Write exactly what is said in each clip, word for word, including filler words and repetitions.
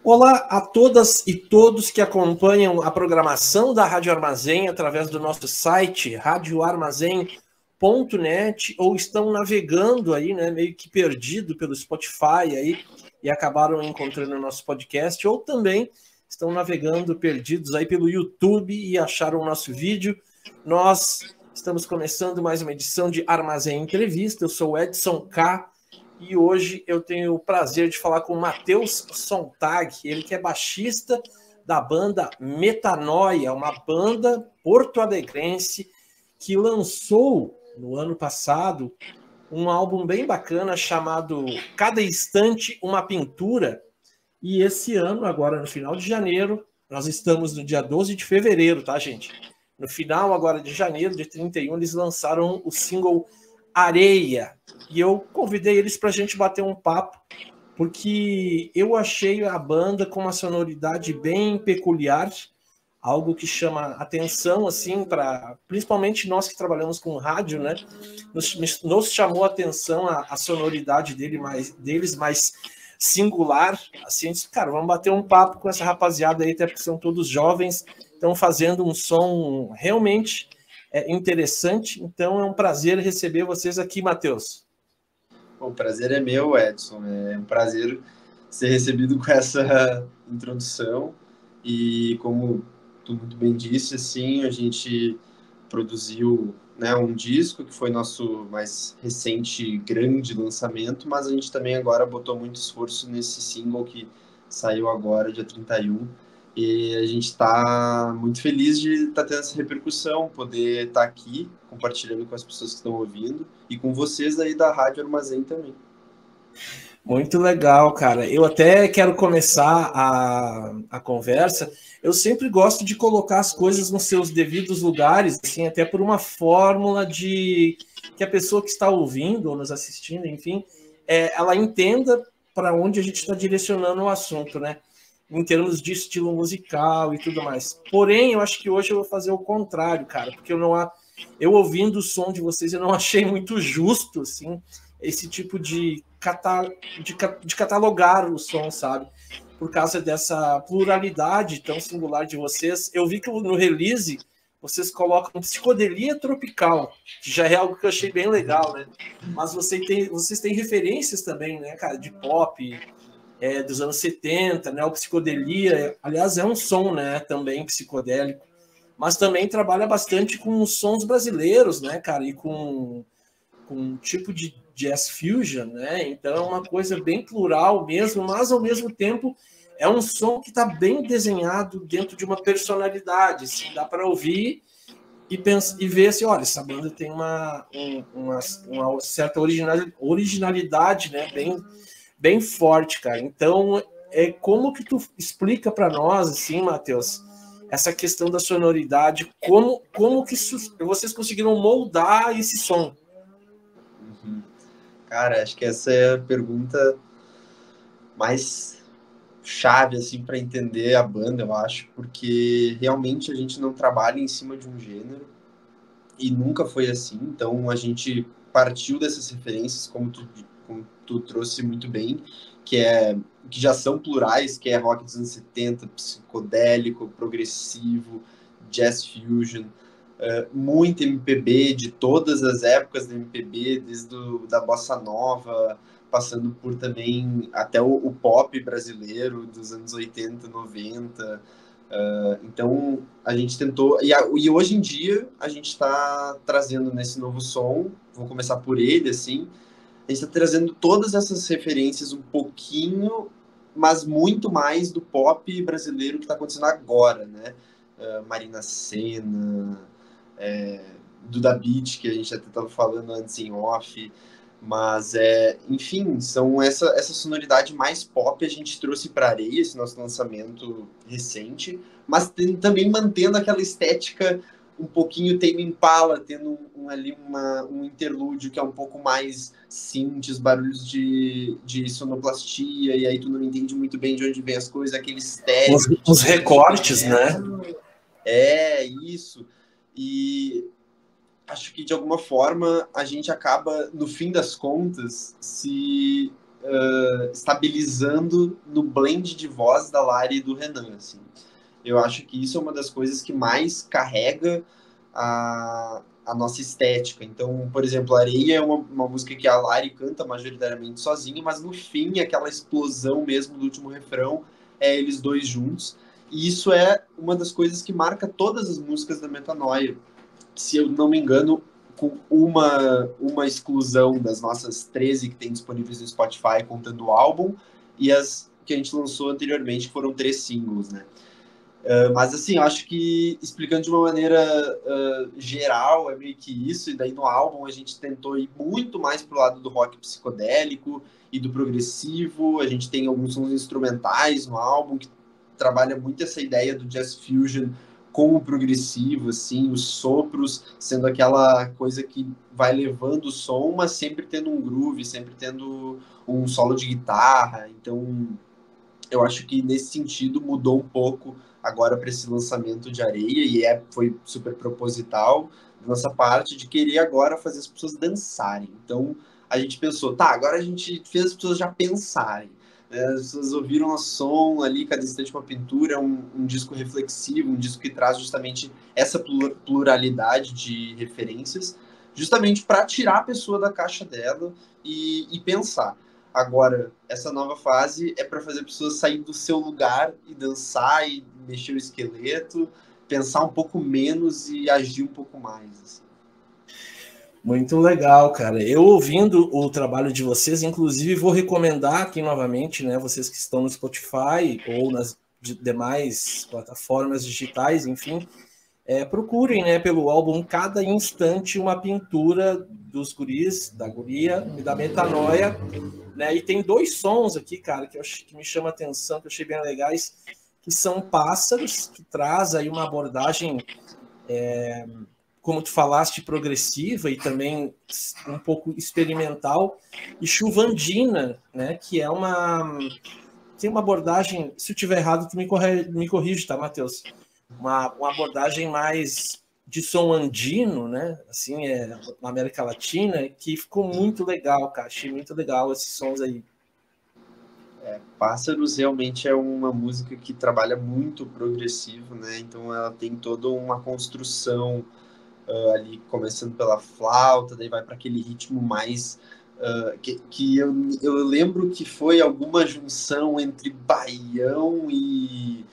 Olá a todas e todos que acompanham a programação da Rádio Armazém através do nosso site rádio armazém ponto net ou estão navegando aí, né, meio que perdido pelo Spotify aí e acabaram encontrando o nosso podcast, ou também estão navegando perdidos aí pelo YouTube e acharam o nosso vídeo. Nós estamos começando mais uma edição de Armazém Entrevista. Eu sou o Edson K. E hoje eu tenho o prazer de falar com o Matheus Sontag, ele que é baixista da banda Metanoia, uma banda porto-alegrense que lançou no ano passado um álbum bem bacana chamado Cada Instante Uma Pintura. E esse ano, agora no final de janeiro, nós estamos no dia doze de fevereiro, tá, gente? No final agora de janeiro, de trinta e um, eles lançaram o single Areia. E eu convidei eles para a gente bater um papo, porque eu achei a banda com uma sonoridade bem peculiar, algo que chama atenção, assim, para principalmente nós que trabalhamos com rádio, né? Nos, nos chamou a atenção a, a sonoridade dele mais, deles mais singular. Assim, disse, cara, vamos bater um papo com essa rapaziada aí, até porque são todos jovens, estão fazendo um som realmente é, interessante. Então é um prazer receber vocês aqui, Matheus. O prazer é meu, Edson. É um prazer ser recebido com essa introdução. E como tu muito bem disse, assim, a gente produziu, né, um disco que foi nosso mais recente grande lançamento, mas a gente também agora botou muito esforço nesse single que saiu agora, dia trinta e um. E a gente está muito feliz de estar tá tendo essa repercussão, poder estar tá aqui compartilhando com as pessoas que estão ouvindo e com vocês aí da Rádio Armazém também. Muito legal, cara. Eu até quero começar a, a conversa. Eu sempre gosto de colocar as coisas nos seus devidos lugares, assim, até por uma fórmula de que a pessoa que está ouvindo ou nos assistindo, enfim, é, ela entenda para onde a gente está direcionando o assunto, né? Em termos de estilo musical e tudo mais. Porém, eu acho que hoje eu vou fazer o contrário, cara, porque eu não eu ouvindo o som de vocês, eu não achei muito justo, assim, esse tipo de, cata, de, de catalogar o som, sabe? Por causa dessa pluralidade tão singular de vocês. Eu vi que no release vocês colocam psicodelia tropical, que já é algo que eu achei bem legal, né? Mas você tem, vocês têm referências também, né, cara, de pop, é, dos anos setenta, né? O psicodelia, aliás, é um som, né, também psicodélico, mas também trabalha bastante com os sons brasileiros, né, cara, e com, com um tipo de jazz fusion, né? Então é uma coisa bem plural mesmo, mas ao mesmo tempo é um som que está bem desenhado dentro de uma personalidade, assim, dá para ouvir e, pensa, e ver assim, olha, essa banda tem uma, um, uma, uma certa originalidade, né, bem, bem forte, cara. Então, é como que tu explica para nós, assim, Matheus, essa questão da sonoridade, como, como que vocês conseguiram moldar esse som? Uhum. Cara, acho que essa é a pergunta mais chave, assim, para entender a banda, eu acho, porque realmente a gente não trabalha em cima de um gênero e nunca foi assim. Então a gente partiu dessas referências, como tu, como tu trouxe muito bem, que é que já são plurais, que é rock dos anos setenta, psicodélico, progressivo, jazz fusion, uh, muito M P B de todas as épocas da M P B, desde do, da bossa nova, passando por também até o, o pop brasileiro dos anos oitenta, noventa. Uh, então a gente tentou, e, a, e hoje em dia a gente está trazendo nesse novo som, vou começar por ele, assim, a gente está trazendo todas essas referências um pouquinho, mas muito mais do pop brasileiro que está acontecendo agora, né? Uh, Marina Sena, é, Duda Beat, que a gente até estava falando antes em off, mas, é, enfim, são essa, essa sonoridade mais pop a gente trouxe para Areia, esse nosso lançamento recente, mas tem, também mantendo aquela estética um pouquinho Tame Impala, tendo um, um, ali uma, um interlúdio que é um pouco mais synths, barulhos de, de sonoplastia, e aí tu não entende muito bem de onde vem as coisas, aquele estéreo. Os, os recortes, né? É, isso. E acho que, de alguma forma, a gente acaba, no fim das contas, se uh, estabilizando no blend de voz da Lari e do Renan, assim. Eu acho que isso é uma das coisas que mais carrega a, a nossa estética. Então, por exemplo, Areia é uma, uma música que a Lari canta majoritariamente sozinha, mas no fim, aquela explosão mesmo do último refrão é eles dois juntos. E isso é uma das coisas que marca todas as músicas da Metanoia. Se eu não me engano, com uma, uma exclusão das nossas treze que tem disponíveis no Spotify, contando o álbum, e as que a gente lançou anteriormente, que foram três singles, né? Uh, mas assim, eu acho que explicando de uma maneira uh, geral, é meio que isso, e daí no álbum a gente tentou ir muito mais pro lado do rock psicodélico e do progressivo. A gente tem alguns sons instrumentais no álbum que trabalha muito essa ideia do jazz fusion com o progressivo, assim, os sopros sendo aquela coisa que vai levando o som, mas sempre tendo um groove, sempre tendo um solo de guitarra. Então, eu acho que nesse sentido mudou um pouco agora para esse lançamento de Areia, e é, foi super proposital da nossa parte de querer agora fazer as pessoas dançarem. Então a gente pensou, tá, agora a gente fez as pessoas já pensarem. Né? As pessoas ouviram o som ali, Cada Instante uma Pintura, um, um disco reflexivo, um disco que traz justamente essa pluralidade de referências, justamente para tirar a pessoa da caixa dela e, e pensar. Agora, essa nova fase é para fazer pessoas sair do seu lugar e dançar e mexer o esqueleto, pensar um pouco menos e agir um pouco mais. Assim. Muito legal, cara. Eu ouvindo o trabalho de vocês, inclusive vou recomendar aqui novamente, né, vocês que estão no Spotify ou nas demais plataformas digitais, enfim, é, procurem, né, pelo álbum Cada Instante uma Pintura dos guris, da guria, da Metanoia, né, e tem dois sons aqui, cara, que, eu, que me chamam a atenção, que eu achei bem legais, que são Pássaros, que traz aí uma abordagem, é, como tu falaste, progressiva e também um pouco experimental, e Chuvandina, né, que é uma... tem uma abordagem, se eu tiver errado, tu me, corre, me corrige, tá, Matheus? Uma, uma abordagem mais de som andino, né? Assim, é, na América Latina, que ficou muito legal, cara. Achei muito legal esses sons aí. É, Pássaros realmente é uma música que trabalha muito progressivo, né? Então ela tem toda uma construção uh, ali, começando pela flauta, daí vai para aquele ritmo mais... Uh, que, que eu, eu lembro que foi alguma junção entre baião e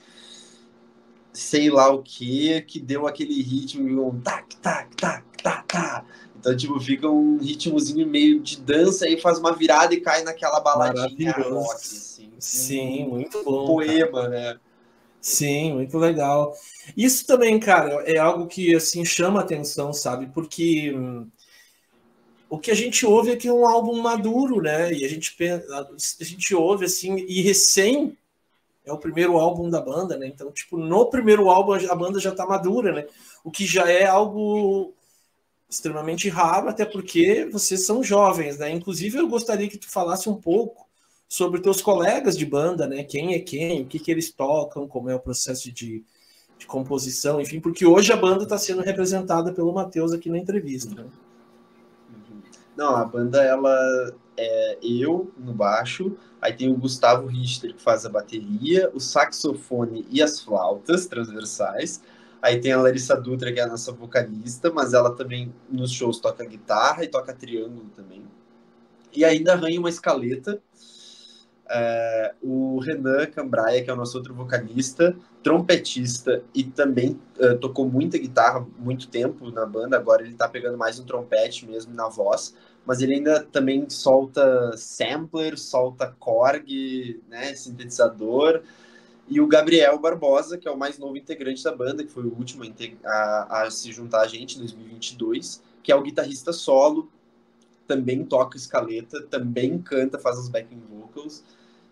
sei lá o que, que deu aquele ritmo, um tac, tac, tac, tac, tac. Então, tipo, fica um ritmozinho meio de dança e faz uma virada e cai naquela baladinha rock, assim. Sim, um, muito bom. Um poema, cara. né? Sim, muito legal. Isso também, cara, é algo que, assim, chama atenção, sabe? Porque hum, o que a gente ouve é que é um álbum maduro, né? E a gente, a gente ouve, assim, e recém é o primeiro álbum da banda, né? Então, tipo, no primeiro álbum a banda já tá madura, né? O que já é algo extremamente raro, até porque vocês são jovens, né? Inclusive, eu gostaria que tu falasse um pouco sobre teus colegas de banda, né? Quem é quem, o que, que eles tocam, como é o processo de, de composição, enfim, porque hoje a banda está sendo representada pelo Matheus aqui na entrevista, né? Não, a banda, ela é eu no baixo, aí tem o Gustavo Richter, que faz a bateria, o saxofone e as flautas transversais. Aí tem a Larissa Dutra, que é a nossa vocalista, mas ela também nos shows toca guitarra e toca triângulo também. E ainda arranha uma escaleta. É, o Renan Cambraia, que é o nosso outro vocalista, trompetista e também uh, tocou muita guitarra muito tempo na banda. Agora ele tá pegando mais no trompete mesmo, na voz, mas ele ainda também solta sampler, solta Korg, né, sintetizador. E o Gabriel Barbosa, que é o mais novo integrante da banda, que foi o último a, a se juntar a gente em dois mil e vinte e dois, que é o guitarrista solo, também toca escaleta, também canta, faz os backing vocals.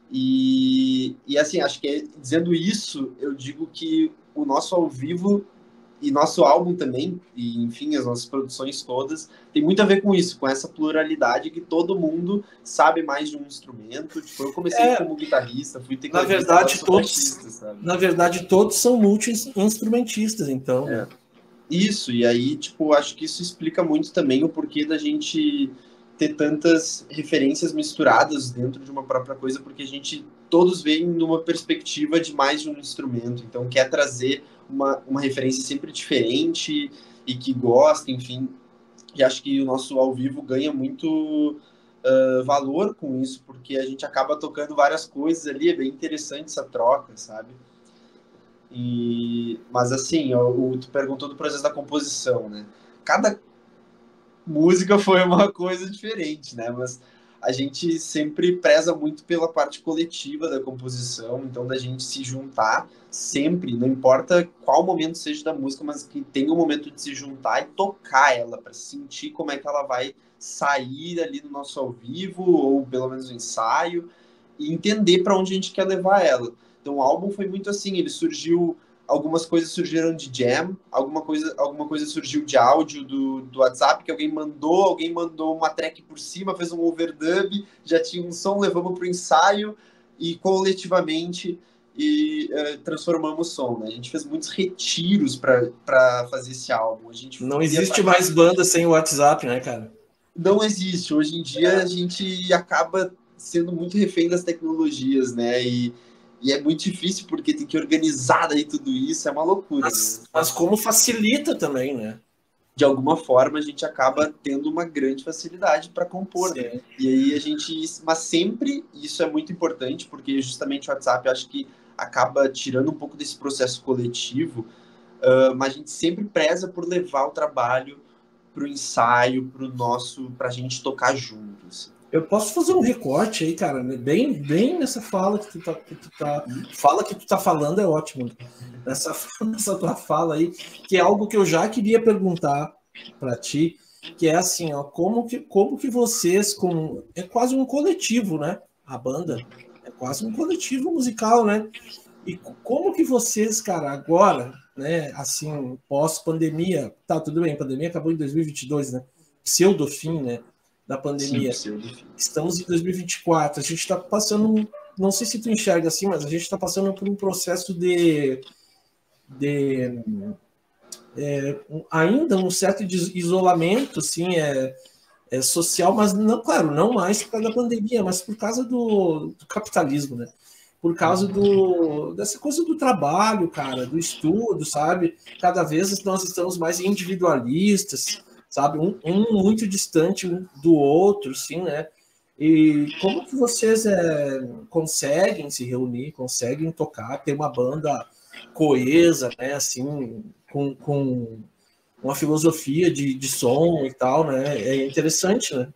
E, e assim, acho que é, dizendo isso, eu digo que o nosso ao vivo e nosso álbum também, e enfim, as nossas produções todas, tem muito a ver com isso, com essa pluralidade que todo mundo sabe mais de um instrumento. Tipo, eu comecei é, como guitarrista, fui tecladista, na verdade, todos, baixista, sabe? Na verdade, todos são multi-instrumentistas, então. É. Isso, e aí, tipo, acho que isso explica muito também o porquê da gente ter tantas referências misturadas dentro de uma própria coisa, porque a gente todos veem numa perspectiva de mais de um instrumento, então quer trazer uma, uma referência sempre diferente e que gosta, enfim, e acho que o nosso ao vivo ganha muito uh, valor com isso, porque a gente acaba tocando várias coisas ali, é bem interessante essa troca, sabe? E, mas assim, o, tu perguntou do processo da composição, né? Cada música foi uma coisa diferente, né? Mas a gente sempre preza muito pela parte coletiva da composição, então da gente se juntar sempre, não importa qual momento seja da música, mas que tenha um momento de se juntar e tocar ela, para sentir como é que ela vai sair ali no nosso ao vivo, ou pelo menos no ensaio, e entender para onde a gente quer levar ela. Então o álbum foi muito assim, ele surgiu, algumas coisas surgiram de jam, alguma coisa, alguma coisa surgiu de áudio do, do WhatsApp, que alguém mandou, alguém mandou uma track por cima, fez um overdub, já tinha um som, levamos para o ensaio, e coletivamente e, uh, transformamos o som. Né? A gente fez muitos retiros para fazer esse álbum. A gente Não existe mais banda sem o WhatsApp, né, cara? Não existe. Hoje em dia é. a gente acaba sendo muito refém das tecnologias, né? E, e é muito difícil porque tem que organizar daí tudo isso, é uma loucura. Mas, né? mas como facilita também, né? De alguma forma a gente acaba tendo uma grande facilidade para compor. Né? E aí a gente, mas sempre isso é muito importante porque justamente o WhatsApp eu acho que acaba tirando um pouco desse processo coletivo, uh, mas a gente sempre preza por levar o trabalho para o ensaio, para o nosso, para a gente tocar juntos. Eu posso fazer um recorte aí, cara, bem, bem nessa fala que tu tá, que tu tá hum. fala que tu tá falando é ótimo. Nessa, nessa tua fala aí, que é algo que eu já queria perguntar para ti, que é assim, ó, como que, como que vocês, com, é quase um coletivo, né? A banda é quase um coletivo musical, né? E como que vocês, cara, agora, né, assim, pós-pandemia, tá, tudo bem, a pandemia acabou em dois mil e vinte e dois, né? Pseudo-fim, né, da pandemia. Sim, estamos em dois mil e vinte e quatro, a gente está passando, não sei se tu enxerga assim, mas a gente está passando por um processo de, de é, ainda um certo de isolamento, assim, é, é social, mas não, claro, não mais por causa da pandemia, mas por causa do, do capitalismo, né? Por causa do, dessa coisa do trabalho, cara, do estudo, sabe? Cada vez nós estamos mais individualistas, sabe? Um, um muito distante um do outro, sim, né? E como que vocês é, conseguem se reunir, conseguem tocar, ter uma banda coesa, né? Assim, com, com uma filosofia de, de som e tal, né? É interessante, né?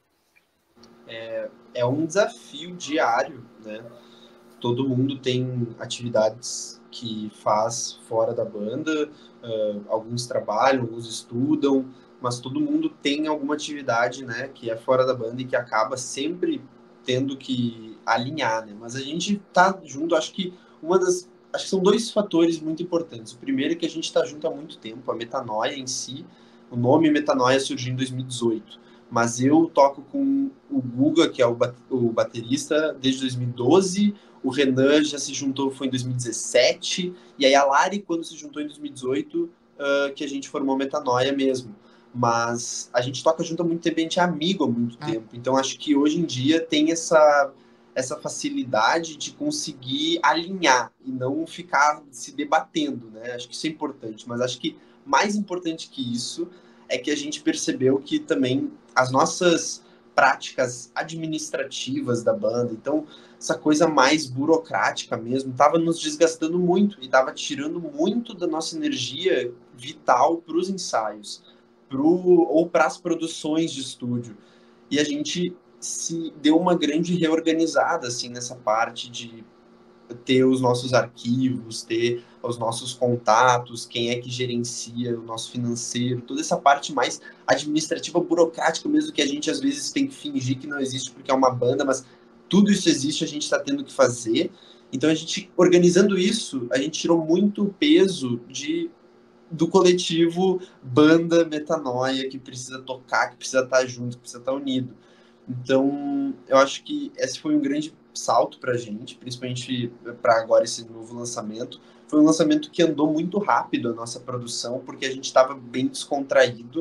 É, é um desafio diário, né? Todo mundo tem atividades que faz fora da banda, uh, alguns trabalham, alguns estudam, mas todo mundo tem alguma atividade, né, que é fora da banda e que acaba sempre tendo que alinhar, né? Mas a gente tá junto, acho que uma das, acho que são dois fatores muito importantes. O primeiro é que a gente está junto há muito tempo, a Metanoia em si, o nome Metanoia surgiu em dois mil e dezoito, mas eu toco com o Guga, que é o, o baterista, desde dois mil e doze. O Renan já se juntou, foi em dois mil e dezessete, e aí a Lari, quando se juntou em dois mil e dezoito, uh, que a gente formou Metanoia mesmo. Mas a gente toca junto há muito tempo, a gente é amigo há muito ah. tempo. Então acho que hoje em dia tem essa, essa facilidade de conseguir alinhar e não ficar se debatendo, né? Acho que isso é importante, mas acho que mais importante que isso é que a gente percebeu que também as nossas práticas administrativas da banda, então essa coisa mais burocrática mesmo, estava nos desgastando muito e estava tirando muito da nossa energia vital para os ensaios, pro, ou para as produções de estúdio. E a gente se deu uma grande reorganizada assim nessa parte de ter os nossos arquivos, ter os nossos contatos, quem é que gerencia o nosso financeiro, toda essa parte mais administrativa, burocrática mesmo, que a gente às vezes tem que fingir que não existe porque é uma banda, mas tudo isso existe, a gente está tendo que fazer. Então a gente, organizando isso, a gente tirou muito peso de, do coletivo banda Metanoia, que precisa tocar, que precisa estar junto, que precisa estar unido. Então eu acho que esse foi um grande salto para a gente, principalmente para agora esse novo lançamento. Foi um lançamento que andou muito rápido a nossa produção, porque a gente estava bem descontraído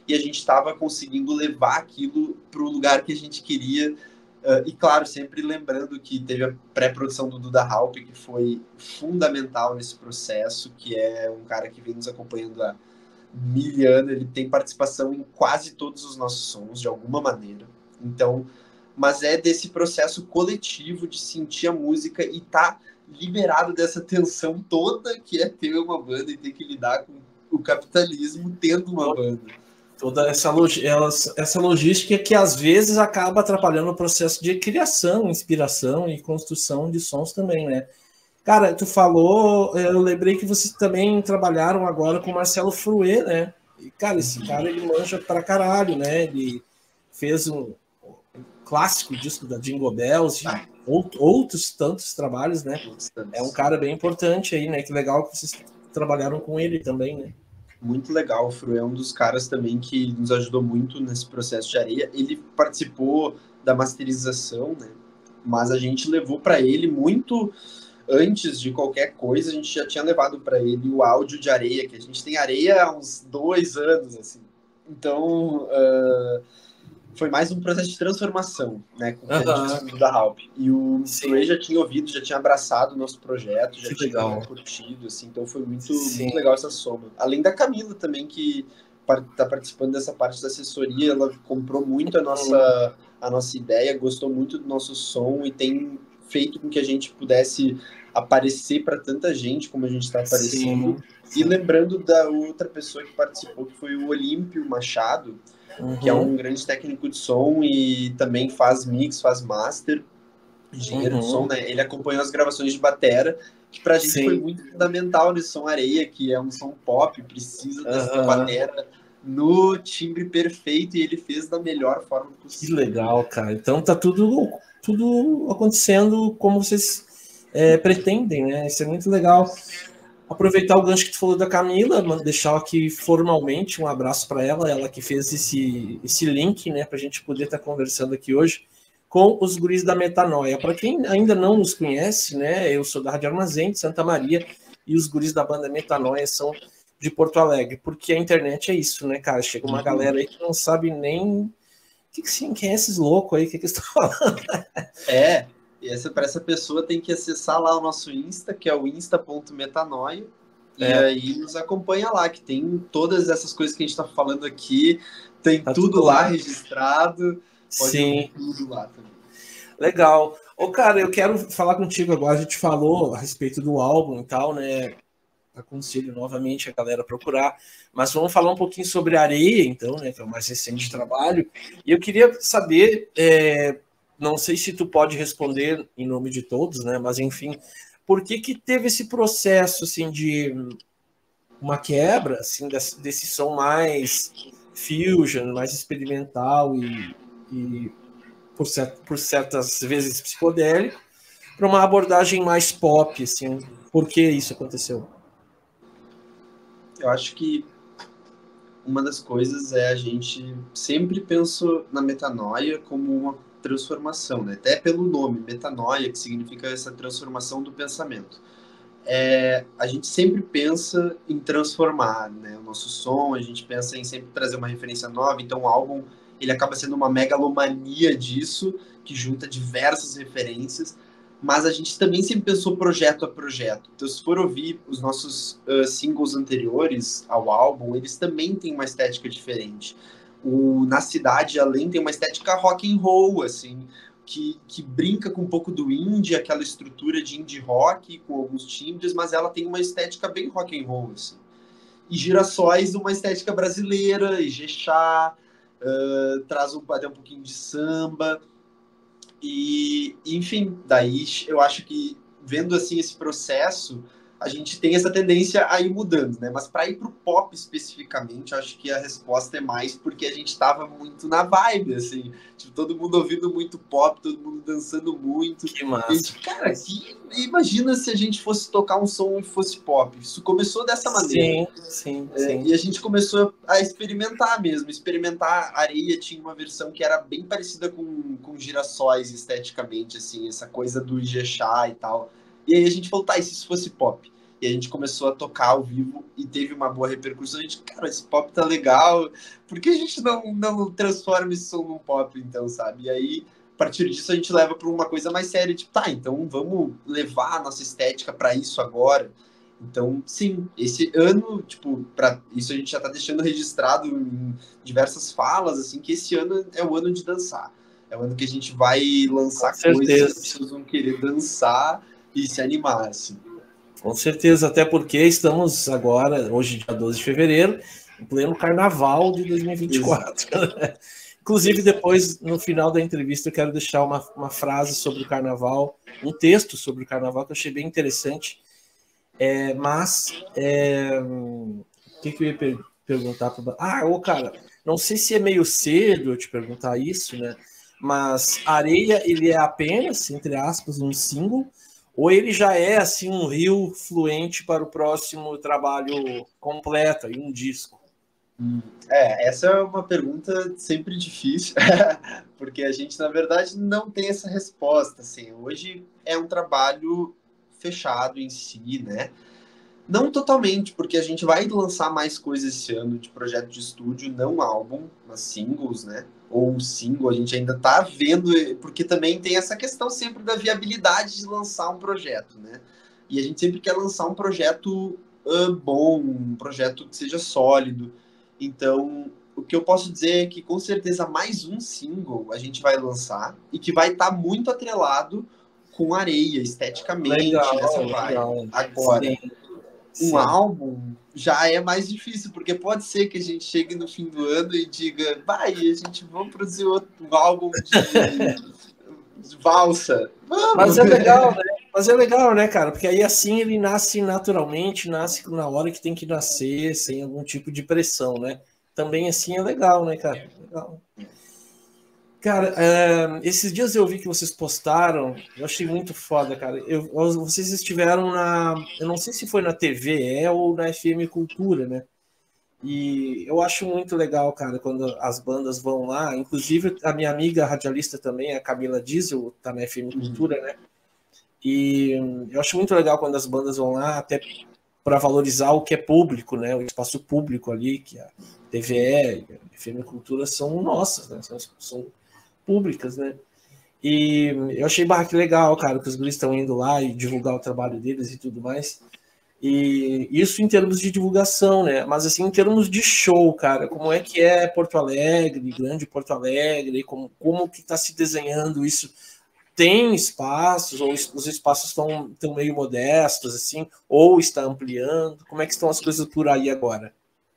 e a gente estava conseguindo levar aquilo para o lugar que a gente queria. Uh, e claro, sempre lembrando que teve a pré-produção do Duda Halp, que foi fundamental nesse processo, que é um cara que vem nos acompanhando há mil anos, ele tem participação em quase todos os nossos sons, de alguma maneira. Então, mas é desse processo coletivo de sentir a música e tá liberado dessa tensão toda que é ter uma banda e ter que lidar com o capitalismo tendo uma banda. Toda essa, log... essa logística que às vezes acaba atrapalhando o processo de criação, inspiração e construção de sons também, né? Cara, tu falou, eu lembrei que vocês também trabalharam agora com o Marcelo Fruet, né? E, cara, esse cara, ele manja pra caralho, né? Ele fez um, um clássico disco da Jingle Bells, ah. outros tantos trabalhos, né? É um cara bem importante aí, né? Que legal que vocês trabalharam com ele também, né? Muito legal, o Fru é um dos caras também que nos ajudou muito nesse processo de Areia. Ele participou da masterização, né? Mas a gente levou para ele muito antes de qualquer coisa, a gente já tinha levado para ele o áudio de Areia, que a gente tem Areia há uns dois anos, assim. Então, uh, foi mais um processo de transformação, né? Com o que a gente fez da Halp. E o Fru já tinha ouvido, já tinha abraçado o nosso projeto, já que tinha legal. curtido, assim. Então, foi muito, muito legal essa soma. Além da Camila também, que está participando dessa parte da assessoria, ela comprou muito a nossa, a nossa ideia, gostou muito do nosso som e tem feito com que a gente pudesse aparecer para tanta gente como a gente está aparecendo. Sim, sim. E lembrando da outra pessoa que participou, que foi o Olímpio Machado, uhum. que é um grande técnico de som e também faz mix, faz master, engenheiro uhum. de som, né? Ele acompanhou as gravações de batera, que pra gente sim. foi muito fundamental nesse som Areia, que é um som pop, precisa dessa uhum. batera no timbre perfeito, e ele fez da melhor forma possível. Que legal, cara. Então tá tudo, tudo acontecendo como vocês é, pretendem, né? Isso é muito legal. Aproveitar o gancho que tu falou da Camila, deixar aqui formalmente um abraço para ela, ela que fez esse, esse link, né, para a gente poder estar tá conversando aqui hoje com os guris da Metanoia. Para quem ainda não nos conhece, né, eu sou da Rádio Armazém, de Santa Maria, e os guris da banda Metanoia são de Porto Alegre, porque a internet é isso, né, cara? Chega uma galera aí que não sabe nem que, que, quem é esses loucos aí, o que, que eles estão falando. É. E essa, para essa pessoa tem que acessar lá o nosso Insta, que é o insta ponto metanoia, e é. aí nos acompanha lá, que tem todas essas coisas que a gente está falando aqui, tem tá tudo, tudo lá, lá registrado, pode Sim. tudo lá também. Legal. Ô, cara, eu quero falar contigo agora, a gente falou a respeito do álbum e tal, né? Aconselho novamente a galera procurar, mas vamos falar um pouquinho sobre Areia, então, né? Que é o mais recente trabalho, e eu queria saber... É... Não sei se tu pode responder em nome de todos, né? Mas enfim, por que que teve esse processo assim de uma quebra assim desse, desse som mais fusion, mais experimental e, e por, cert, por certas vezes psicodélico, para uma abordagem mais pop, assim? Por que isso aconteceu? Eu acho que uma das coisas é a gente sempre pensou na metanoia como uma transformação, né? Até pelo nome, metanoia, que significa essa transformação do pensamento. É, a gente sempre pensa em transformar, né, o nosso som, a gente pensa em sempre trazer uma referência nova, então o álbum ele acaba sendo uma megalomania disso, que junta diversas referências, mas a gente também sempre pensou projeto a projeto. Então, se for ouvir os nossos uh, singles anteriores ao álbum, eles também têm uma estética diferente. O Na Cidade Além tem uma estética rock and roll, assim, que, que brinca com um pouco do indie, aquela estrutura de indie rock, com alguns timbres, mas ela tem uma estética bem rock and roll, assim. E Girassóis, uma estética brasileira, Ijexá, uh, traz um, até um pouquinho de samba. E, enfim, daí eu acho que, vendo assim esse processo, a gente tem essa tendência a ir mudando, né? Mas para ir pro pop especificamente, acho que a resposta é mais porque a gente estava muito na vibe, assim. Tipo, todo mundo ouvindo muito pop, todo mundo dançando muito. Que massa. E a gente, cara, que, imagina se a gente fosse tocar um som e fosse pop. Isso começou dessa maneira. Sim, sim, é, sim. E a gente começou a experimentar mesmo. Experimentar. Areia tinha uma versão que era bem parecida com, com Girassóis esteticamente, assim. Essa coisa do Ijexá e tal. E aí a gente falou, tá, e se isso fosse pop? e a gente começou a tocar ao vivo e teve uma boa repercussão. A gente, cara, esse pop tá legal, por que a gente não, não transforma esse som num pop, então, sabe? E aí, a partir disso, a gente leva para uma coisa mais séria, tipo, tá, então vamos levar a nossa estética para isso agora. Então, sim, esse ano, tipo, para isso a gente já tá deixando registrado em diversas falas, assim, que esse ano é o ano de dançar. É o ano que a gente vai lançar coisas que as pessoas vão querer dançar e se animar, assim. Com certeza, até porque estamos agora, hoje, dia doze de fevereiro, em pleno carnaval de dois mil e vinte e quatro. Inclusive, depois, no final da entrevista, eu quero deixar uma, uma frase sobre o carnaval, um texto sobre o carnaval que eu achei bem interessante. É, mas, é, o que, que eu ia per perguntar? Pra... Ah, ô, cara, não sei se é meio cedo eu te perguntar isso, né? Mas Areia, ele é apenas, entre aspas, um single, ou ele já é assim um rio fluente para o próximo trabalho completo, aí um disco? Hum, é, essa é uma pergunta sempre difícil, porque a gente, na verdade, não tem essa resposta, assim. Hoje é um trabalho fechado em si, né? Não totalmente, porque a gente vai lançar mais coisas esse ano de projeto de estúdio, não álbum, mas singles, né? Ou um single, a gente ainda tá vendo, porque também tem essa questão sempre da viabilidade de lançar um projeto, né? E a gente sempre quer lançar um projeto uh, bom, um projeto que seja sólido. Então, o que eu posso dizer é que com certeza mais um single a gente vai lançar e que vai estar tá muito atrelado com Areia, esteticamente, Legal, nessa legal. vibe. Agora, Sim, um sim. álbum já é mais difícil, porque pode ser que a gente chegue no fim do ano e diga, vai, a gente vamos produzir outro, um álbum de, de valsa. Vamos! Mas é legal, né? Mas é legal, né, cara? Porque aí assim ele nasce naturalmente, nasce na hora que tem que nascer, sem algum tipo de pressão, né? Também assim é legal, né, cara? Legal. Cara, é, esses dias eu vi que vocês postaram, eu achei muito foda, cara. Eu, vocês estiveram na, eu não sei se foi na T V E ou na F M Cultura, né? E eu acho muito legal, cara, quando as bandas vão lá. Inclusive, a minha amiga radialista também, a Camila Diesel, tá na F M Cultura, né? E eu acho muito legal quando as bandas vão lá, até para valorizar o que é público, né? O espaço público ali, que a T V E, a F M Cultura são nossas, né? São, são públicas, né? E eu achei bah, que legal, cara, que os guris estão indo lá e divulgar o trabalho deles e tudo mais. E isso em termos de divulgação, né? Mas assim, em termos de show, cara, como é que é Porto Alegre, grande Porto Alegre, como, como que está se desenhando isso? Tem espaços, ou os espaços estão tão meio modestos, assim, ou está ampliando? Como é que estão as coisas por aí agora?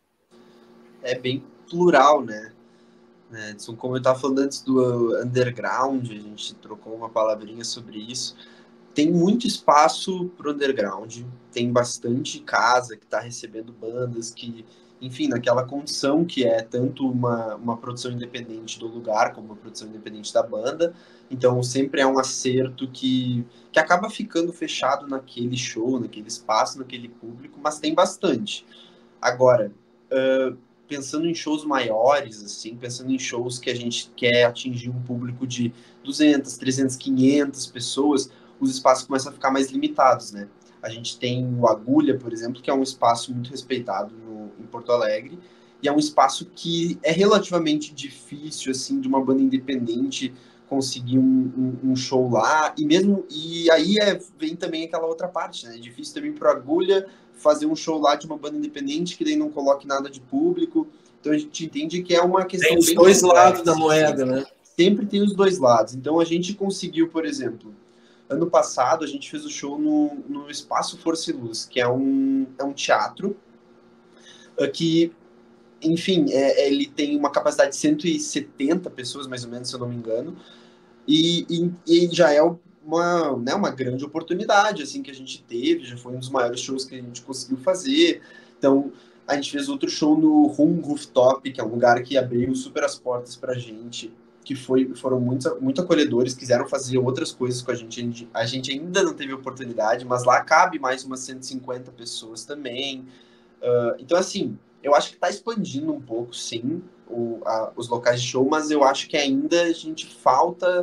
É bem plural, né? É, como eu estava falando antes do underground, a gente trocou uma palavrinha sobre isso. Tem muito espaço para o underground, tem bastante casa que está recebendo bandas que, enfim, naquela condição que é tanto uma, uma produção independente do lugar como uma produção independente da banda. Então sempre é um acerto que, que acaba ficando fechado naquele show, naquele espaço, naquele público, mas tem bastante. Agora, uh, pensando em shows maiores, assim, pensando em shows que a gente quer atingir um público de duzentas, trezentas, quinhentas pessoas, os espaços começam a ficar mais limitados, né? A gente tem o Agulha, por exemplo, que é um espaço muito respeitado no, em Porto Alegre, e é um espaço que é relativamente difícil, assim, de uma banda independente conseguir um, um, um show lá, e mesmo, e aí é, vem também aquela outra parte, né? É difícil também pro Agulha fazer um show lá de uma banda independente que daí não coloque nada de público, então a gente entende que é uma questão Tem os bem dois lados complexa, da moeda, assim. né? Sempre tem os dois lados, então a gente conseguiu, por exemplo, ano passado a gente fez o show no, no Espaço Força e Luz, que é um, é um teatro uh, que, enfim, é, ele tem uma capacidade de cento e setenta pessoas, mais ou menos, se eu não me engano, e, e, e já é uma, né, uma grande oportunidade assim, que a gente teve, já foi um dos maiores shows que a gente conseguiu fazer. Então, a gente fez outro show no Room Rooftop, que é um lugar que abriu super as portas pra gente, que foi, foram muito, muito acolhedores, quiseram fazer outras coisas com a gente. A gente ainda não teve oportunidade, mas lá cabe mais umas cento e cinquenta pessoas também. Uh, então, assim, eu acho que está expandindo um pouco, sim, o, a, os locais de show, mas eu acho que ainda a gente falta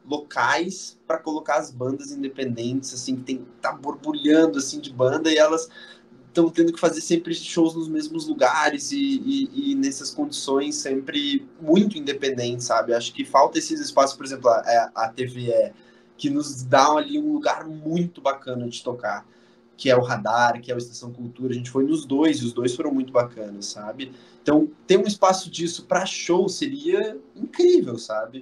locais para colocar as bandas independentes, assim, que tem, tá borbulhando, assim, de banda, e elas estão tendo que fazer sempre shows nos mesmos lugares e, e, e nessas condições sempre muito independentes, sabe? Acho que falta esses espaços, por exemplo, a, a T V E, que nos dá ali um lugar muito bacana de tocar, que é o Radar, que é o Estação Cultura. A gente foi nos dois, e os dois foram muito bacanas, sabe? Então, ter um espaço disso para show seria incrível, sabe?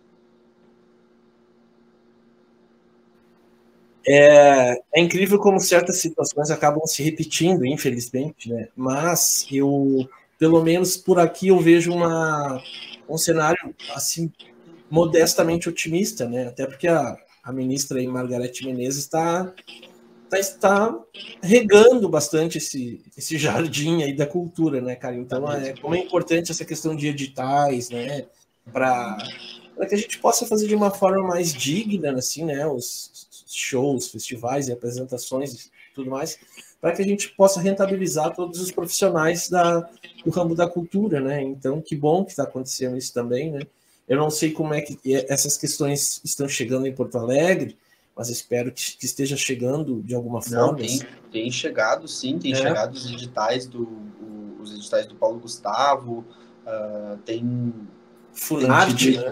É, é incrível como certas situações acabam se repetindo, infelizmente, né? Mas eu, pelo menos por aqui, eu vejo uma, um cenário assim modestamente otimista, né? Até porque a, a ministra aí, Margarete Menezes está tá, está regando bastante esse, esse jardim aí da cultura, né, cara? Então, é, como é importante essa questão de editais, né? Para que a gente possa fazer de uma forma mais digna, assim, né? Os shows, festivais e apresentações e tudo mais, para que a gente possa rentabilizar todos os profissionais da, do ramo da cultura, né? Então, que bom que está acontecendo isso também, né? Eu não sei como é que essas questões estão chegando em Porto Alegre, mas espero que, que esteja chegando de alguma forma. Não, tem, tem chegado, sim, tem é. chegado os editais do o, os editais do Paulo Gustavo, uh, tem... Funarte, tem... né?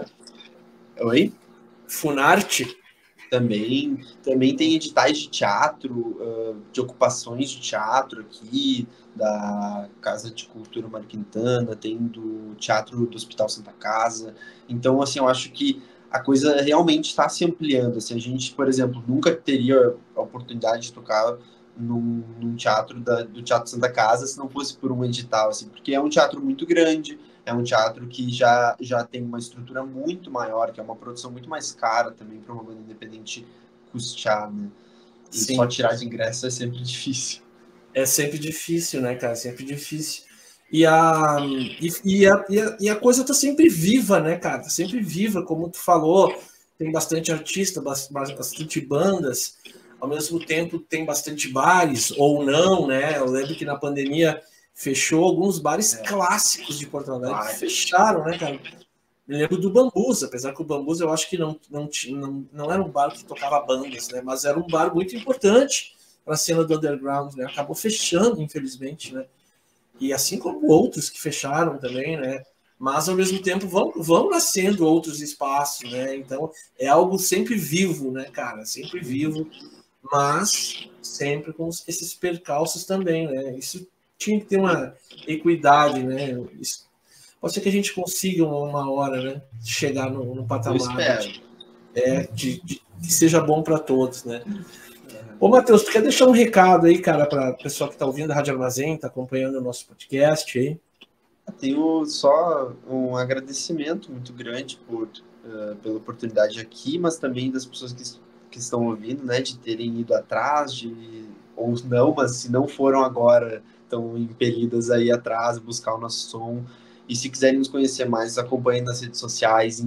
Oi? Funarte? Também, também tem editais de teatro, uh, de ocupações de teatro aqui, da Casa de Cultura Mário Quintana, tem do Teatro do Hospital Santa Casa. Então, assim, eu acho que a coisa realmente está se ampliando. Assim, a gente, por exemplo, nunca teria a oportunidade de tocar num, num teatro da, do Teatro Santa Casa se não fosse por um edital, assim, porque é um teatro muito grande, é um teatro que já, já tem uma estrutura muito maior, que é uma produção muito mais cara também para uma banda independente custear, né? E Sim. só tirar de ingresso é sempre difícil. É sempre difícil, né, cara? Sempre difícil. E a, e, e, a, e, a, e a coisa tá sempre viva, né, cara? Tá sempre viva, como tu falou. Tem bastante artista, bastante bandas. Ao mesmo tempo, tem bastante bares, ou não, né? Eu lembro que na pandemia fechou alguns bares é. clássicos de Porto Alegre. Ah, fecharam, né, cara? Me lembro do Bambus, apesar que o Bambus eu acho que não, não, não, não era um bar que tocava bandas, né? Mas era um bar muito importante para a cena do underground, né? Acabou fechando, infelizmente, né? E assim como outros que fecharam também, né? Mas ao mesmo tempo vão, vão nascendo outros espaços, né? Então é algo sempre vivo, né, cara? Sempre vivo, mas sempre com esses percalços também, né? Isso tinha que ter uma equidade, né? Isso, pode ser que a gente consiga uma hora, né? Chegar no, no patamar de, é, de, de, que seja bom para todos, né? Ô, Matheus, tu quer deixar um recado aí, cara, para o pessoal que está ouvindo a Rádio Armazém, está acompanhando o nosso podcast aí? Tenho só um agradecimento muito grande por, uh, pela oportunidade aqui, mas também das pessoas que, que estão ouvindo, né, de terem ido atrás, de, ou não, mas se não foram agora, estão impelidas aí atrás, buscar o nosso som. E se quiserem nos conhecer mais, acompanhem nas redes sociais.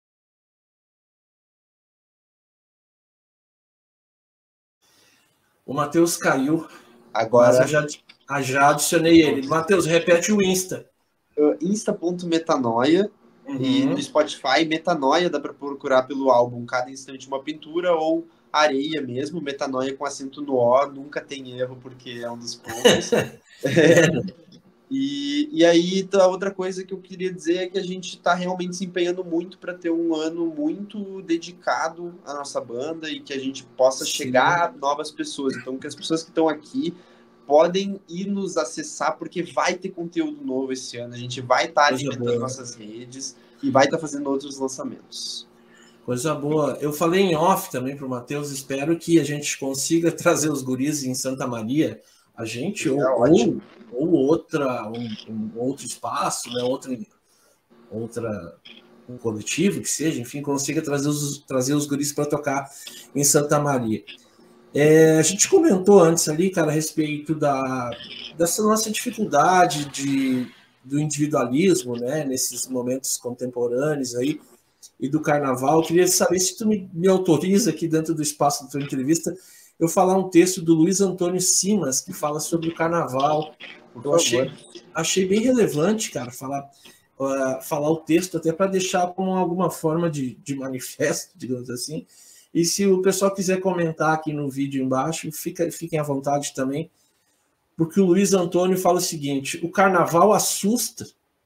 O Matheus caiu. Agora mas eu já, já adicionei ele. Matheus, repete o Insta. insta ponto metanoia. Uhum. E no Spotify, Metanoia, dá para procurar pelo álbum Cada Instante Uma Pintura ou Areia mesmo, Metanoia com acento no O, nunca tem erro porque é um dos poucos. é. E, e aí, a outra coisa que eu queria dizer é que a gente está realmente se empenhando muito para ter um ano muito dedicado à nossa banda e que a gente possa Sim. chegar a novas pessoas. Então, que as pessoas que estão aqui podem ir nos acessar, porque vai ter conteúdo novo esse ano. A gente vai estar tá alimentando nossas redes e vai estar tá fazendo outros lançamentos. Coisa boa. Eu falei em off também para o Matheus, espero que a gente consiga trazer os guris em Santa Maria, a gente é ou, ou, ou outra, um, um outro espaço, né? outra, outra, um coletivo que seja, enfim, consiga trazer os, trazer os guris para tocar em Santa Maria. É, a gente comentou antes ali, cara, a respeito da, dessa nossa dificuldade de, do individualismo, né, nesses momentos contemporâneos aí, e do carnaval. Eu queria saber se tu me, me autoriza aqui dentro do espaço da tua entrevista eu falar um texto do Luiz Antônio Simas, que fala sobre o carnaval. Eu achei, achei bem relevante, cara, falar uh, falar o texto, até para deixar como alguma forma de, de manifesto, digamos assim. E se o pessoal quiser comentar aqui no vídeo embaixo, fica, fiquem à vontade também, porque o Luiz Antônio fala o seguinte: o carnaval assusta.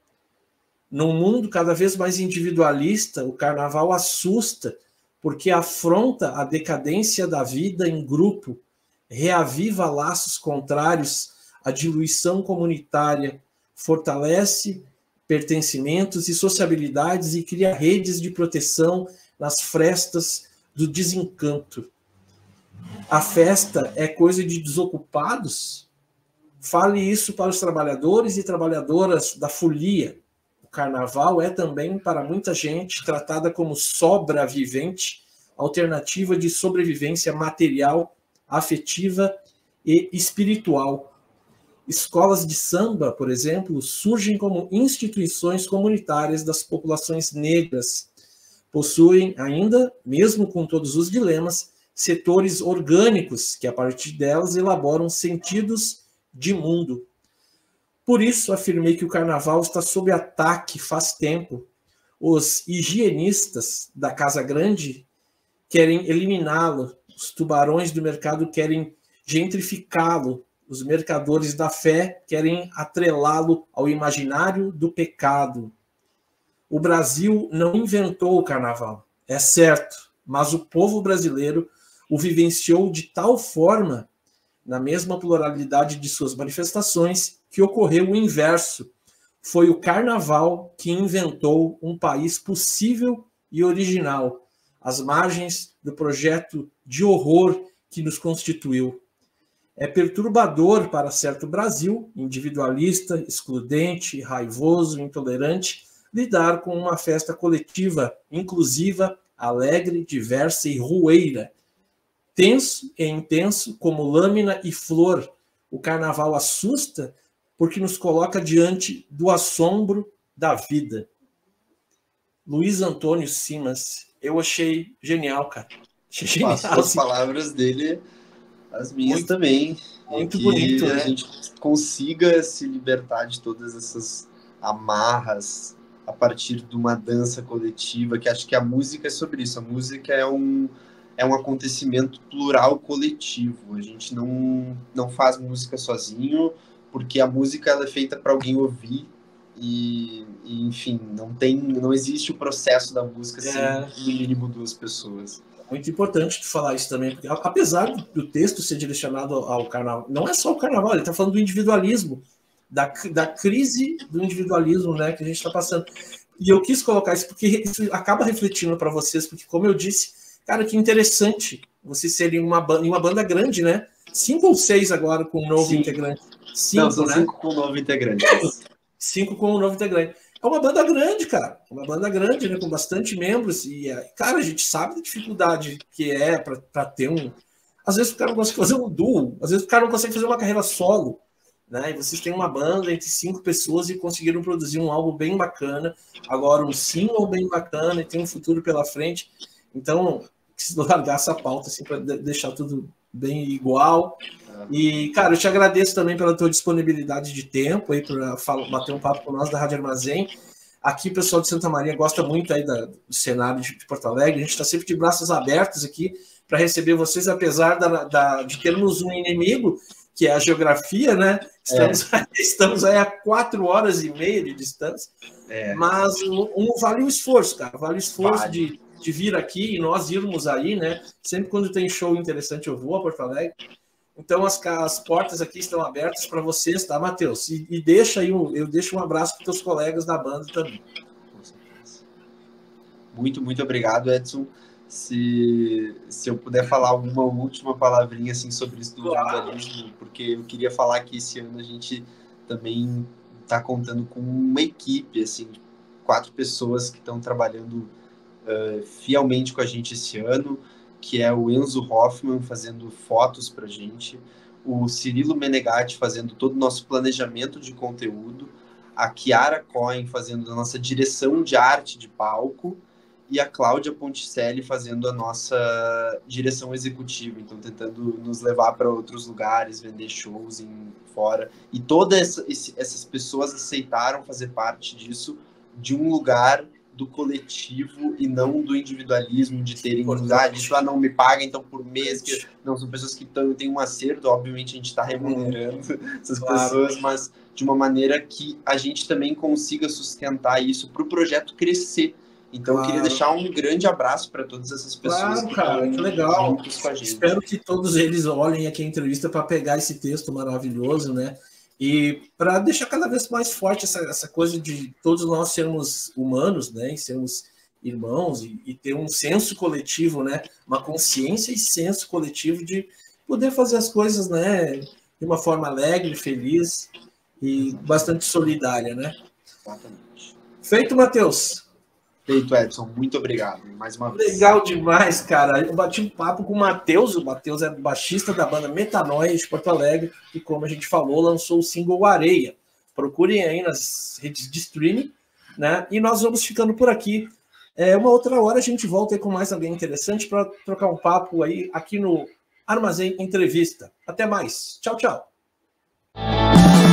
Num mundo cada vez mais individualista, o carnaval assusta, porque afronta a decadência da vida em grupo, reaviva laços contrários à diluição comunitária, fortalece pertencimentos e sociabilidades e cria redes de proteção nas frestas do desencanto. A festa é coisa de desocupados? Fale isso para os trabalhadores e trabalhadoras da folia. O carnaval é também, para muita gente, tratada como sobra vivente, alternativa de sobrevivência material, afetiva e espiritual. Escolas de samba, por exemplo, surgem como instituições comunitárias das populações negras. Possuem ainda, mesmo com todos os dilemas, setores orgânicos que, a partir delas, elaboram sentidos de mundo. Por isso, afirmei que o carnaval está sob ataque faz tempo. Os higienistas da Casa Grande querem eliminá-lo, os tubarões do mercado querem gentrificá-lo, os mercadores da fé querem atrelá-lo ao imaginário do pecado. O Brasil não inventou o carnaval, é certo, mas o povo brasileiro o vivenciou de tal forma, na mesma pluralidade de suas manifestações, que ocorreu o inverso. Foi o carnaval que inventou um país possível e original, às margens do projeto de horror que nos constituiu. É perturbador para certo Brasil, individualista, excludente, raivoso, intolerante, lidar com uma festa coletiva, inclusiva, alegre, diversa e rueira. Tenso e intenso como lâmina e flor, o carnaval assusta porque nos coloca diante do assombro da vida. Luiz Antônio Simas, eu achei genial, cara. Achei genial. Faço as palavras dele, as minhas muito, também. Muito e que bonito, a né? gente consiga se libertar de todas essas amarras a partir de uma dança coletiva, que acho que a música é sobre isso. A música é um, é um acontecimento plural coletivo. A gente não, não faz música sozinho, porque a música ela é feita para alguém ouvir e, e, enfim, não tem, não existe o processo da música sem, É. no mínimo, duas pessoas. Muito importante tu falar isso também, porque apesar do texto ser direcionado ao carnaval, não é só o carnaval, ele está falando do individualismo, da, da crise do individualismo, né, que a gente está passando. E eu quis colocar isso porque isso acaba refletindo para vocês, porque, como eu disse, cara, que interessante vocês serem uma banda, uma banda grande, né? Cinco ou seis agora com um novo Sim. integrante? Cinco, não, são né? cinco com o novo integrante. Cinco com um novo integrante. É uma banda grande, cara. Uma banda grande, né? Com bastante membros. E, cara, a gente sabe da dificuldade que é para ter um. Às vezes o cara não consegue fazer um duo, às vezes o cara não consegue fazer uma carreira solo. Né? E vocês têm uma banda entre cinco pessoas e conseguiram produzir um álbum bem bacana. Agora, um single bem bacana e tem um futuro pela frente. Então, preciso largar essa pauta assim, para deixar tudo bem igual. E, cara, eu te agradeço também pela tua disponibilidade de tempo aí para bater um papo com nós da Rádio Armazém. Aqui o pessoal de Santa Maria gosta muito aí da, do cenário de, de Porto Alegre. A gente está sempre de braços abertos aqui para receber vocês, apesar da, da, de termos um inimigo, que é a geografia, né? Estamos, é. estamos aí a quatro horas e meia de distância. É. Mas um, um vale o esforço, cara. Vale o esforço vale. de, de vir aqui e nós irmos aí, né? Sempre quando tem show interessante eu vou a Porto Alegre. Então, as, as portas aqui estão abertas para vocês, tá, Matheus? E, e deixa aí, um, eu deixo um abraço para os teus colegas da banda também. Muito, muito obrigado, Edson. Se, se eu puder falar uma última palavrinha assim, sobre isso do jornalismo, porque eu queria falar que esse ano a gente também está contando com uma equipe, assim, de quatro pessoas que estão trabalhando uh, fielmente com a gente esse ano, que é o Enzo Hoffman fazendo fotos para a gente, o Cirilo Menegatti fazendo todo o nosso planejamento de conteúdo, a Chiara Cohen fazendo a nossa direção de arte de palco e a Cláudia Ponticelli fazendo a nossa direção executiva, então tentando nos levar para outros lugares, vender shows em fora. E todas essa, esse, essas pessoas aceitaram fazer parte disso de um lugar do coletivo e não do individualismo, de terem ah, isso ah, não me paga, então por mês, que não são pessoas que têm um acerto, obviamente a gente está remunerando essas claro. pessoas, mas de uma maneira que a gente também consiga sustentar isso para o projeto crescer. Então claro. eu queria deixar um grande abraço para todas essas pessoas claro, que cara, estão que legal. juntos com a gente. Espero que todos eles olhem aqui a entrevista para pegar esse texto maravilhoso, né? E para deixar cada vez mais forte essa, essa coisa de todos nós sermos humanos, né, e sermos irmãos e, e ter um senso coletivo, né, uma consciência e senso coletivo de poder fazer as coisas, né, de uma forma alegre, feliz e bastante solidária, né? Exatamente. Feito, Matheus. Feito, Edson. Muito obrigado. Mais uma vez. Legal demais, cara. Eu bati um papo com o Matheus. O Matheus é baixista da banda Metanoia de Porto Alegre e, como a gente falou, lançou o single Areia. Procurem aí nas redes de streaming, né? E nós vamos ficando por aqui. É, uma outra hora a gente volta aí com mais alguém interessante para trocar um papo aí aqui no Armazém Entrevista. Até mais. Tchau, tchau.